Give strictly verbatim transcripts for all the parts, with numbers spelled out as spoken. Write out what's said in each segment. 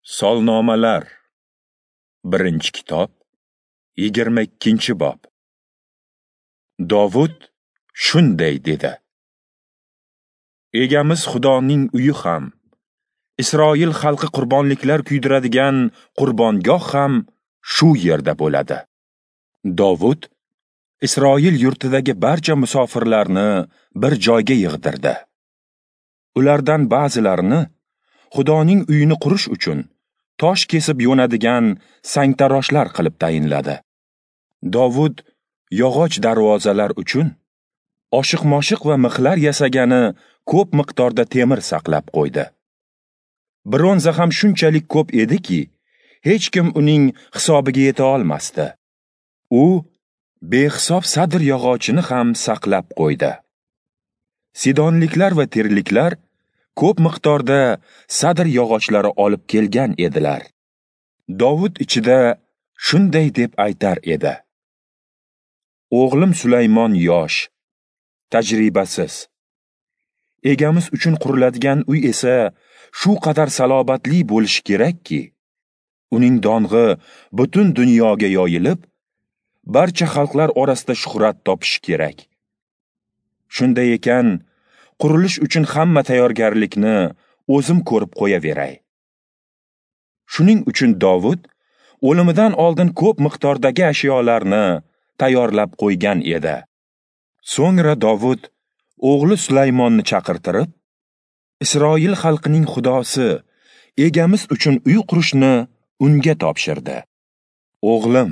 Solnomalar birinchi kitob yigirma ikkinchi bob. Dovud shunday dedi: Egamiz Xudoning uyi ham, Isroil xalqi qurbonliklar kuydiradigan qurbongoh ham shu yerda bo'ladi. Dovud Isroil yurtidagi barcha musofirlarni bir joyga yig'dirdi. Ulardan ba'zilarini Xudoning uyini qurish uchun tosh kesib yo'nadigan sangtaroshlar qilib tayinladi. Dovud yog'och darvozalar uchun oshiq-moshiq va mixlar yasagani ko'p miqdorda temir saqlab qo'ydi. Bronza ham shunchalik ko'p ediki, hech kim uning hisobiga yeta olmasdi. U behisob sadr yog'ochini ham saqlab qo'ydi. Sidonliklar va tirliklar ko'p miqdorda sadr yog'ochlari olib kelgan edilar. Dovud ichida shunday deb aytar edi: O'g'lim Sulaymon yosh, tajribasiz. Egamiz uchun quriladigan uy esa shu qadar salobatli bo'lishi kerakki, uning dong'i butun dunyoga yoyilib, barcha xalqlar orasida shuhrat topishi kerak. Shunday ekan, qurilish uchun hamma tayyorgarlikni o'zim ko'rib qo'yaveray. Shuning uchun Dovud o'limidan oldin ko'p miqdordagi ashyolarni tayyorlab qo'ygan edi. So'ngra Dovud o'g'li Sulaymonni chaqirtirib, Isroil xalqining Xudosi egamiz uchun uy qurishni unga topshirdi. O'g'lim,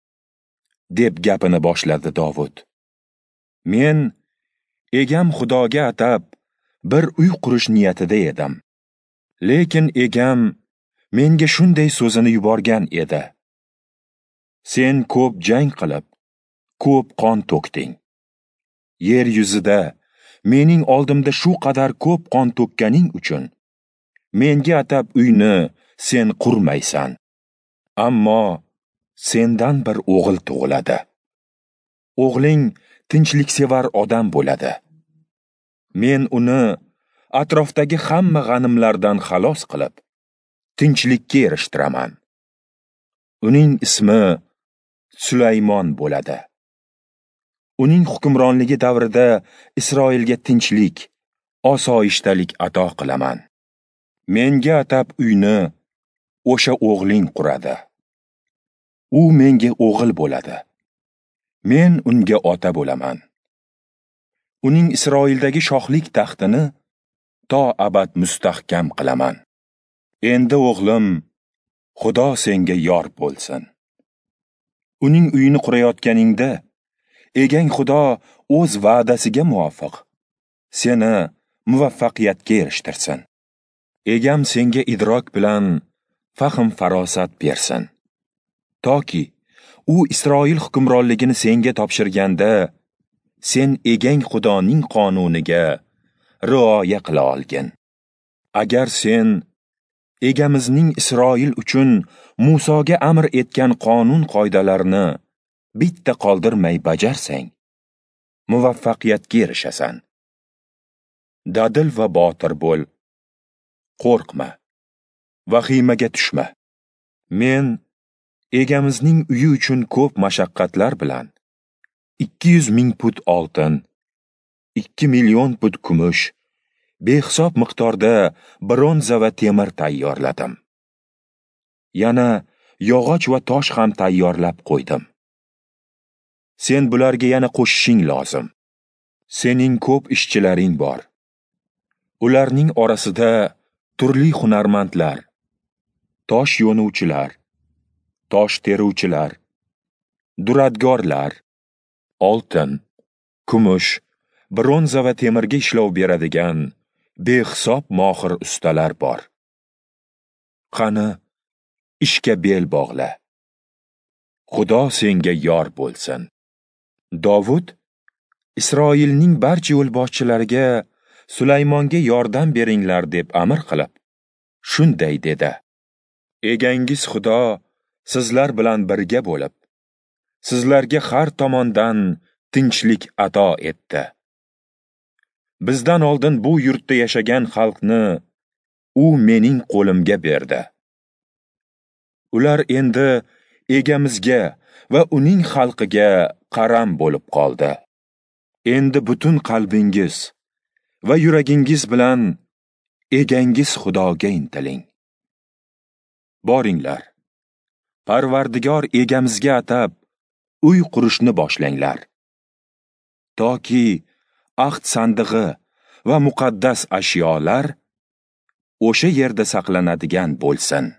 deb gapini boshladi Dovud. Men egam Xudoga atab bir uy qurish niyatida edim. Lekin egam menga shunday so'zini yuborgan edi: Sen ko'p jang qilib, ko'p qon to'kding. Yer yuzida mening oldimda shu qadar ko'p qon to'kkaning uchun menga atab uyni sen qurmaysan. Ammo sendan bir o'g'il tug'iladi. O'g'ling tinchliksevar odam bo'ladi. Men uni atrofdagi hamma g'animlardan xalos qilib, tinchlikka erishtiraman. Uning ismi Sulaymon bo'ladi. Uning hukmronligi davrida Isroilga tinchlik, osoyishtalik ato qilaman. Menga atab uyni o'sha o'g'ling quradi. U menga o'g'il bo'ladi. Men unga ota bo'laman. Uning Isroildagi shohlik taxtini to abad mustahkam qilaman. Endi o'g'lim, Xudo senga yor bo'lsin. Uning uyini qurayotganingda egang Xudo o'z va'dasiga muvofiq seni muvaffaqiyatga erishtirsin. Egam senga idrok bilan fahm farosat bersin. Toki u Isroil hukmronligini senga topshirganda sen egang Xudoning qonuniga rioya qila olgin. Agar sen egamizning Isroil uchun Musoga amr etgan qonun qoidalarni bitta qoldirmay bajarsang, muvaffaqiyatga erishasan. Dadil va botir bo'l. Qo'rqma. Vahimaga tushma. Men egamizning uyi uchun ko'p mashaqqatlar bilan ikki yuz ming put oltin, ikki million put kumush, behisob miqdorda bronza va temir tayyorladim. Yana yog'och va tosh ham tayyorlab qo'ydim. Sen bularga yana qo'shishing lozim. Sening ko'p ishchilaring bor. Ularning orasida turli hunarmandlar, tosh yo'nuvchilar, tosh teruvchilar, duradgorlar, oltin, kumush, bronza va temirga ishlov beradigan behisob mohir ustalar bor. Qani, ishga bel bog'la. Xudo senga yor bo'lsin. Dovud Isroilning barcha yo'lboshchilariga Sulaymonga yordam beringlar deb amr qilib, shunday dedi: Egangiz Xudo sizlar bilan birga bo'lib, sizlarga har tomondan tinchlik ato etdi. Bizdan oldin bu yurtda yashagan xalqni u mening qo'limga berdi. Ular endi egamizga va uning xalqiga qaram bo'lib qoldi. Endi butun qalbingiz va yuragingiz bilan egangiz Xudoga intiling. Boringlar, Parvardigor egamizga atab uy qurishni boshlanglar. Toki ahd sandig'i va muqaddas ashyolar o'sha yerda saqlanadigan bo'lsin.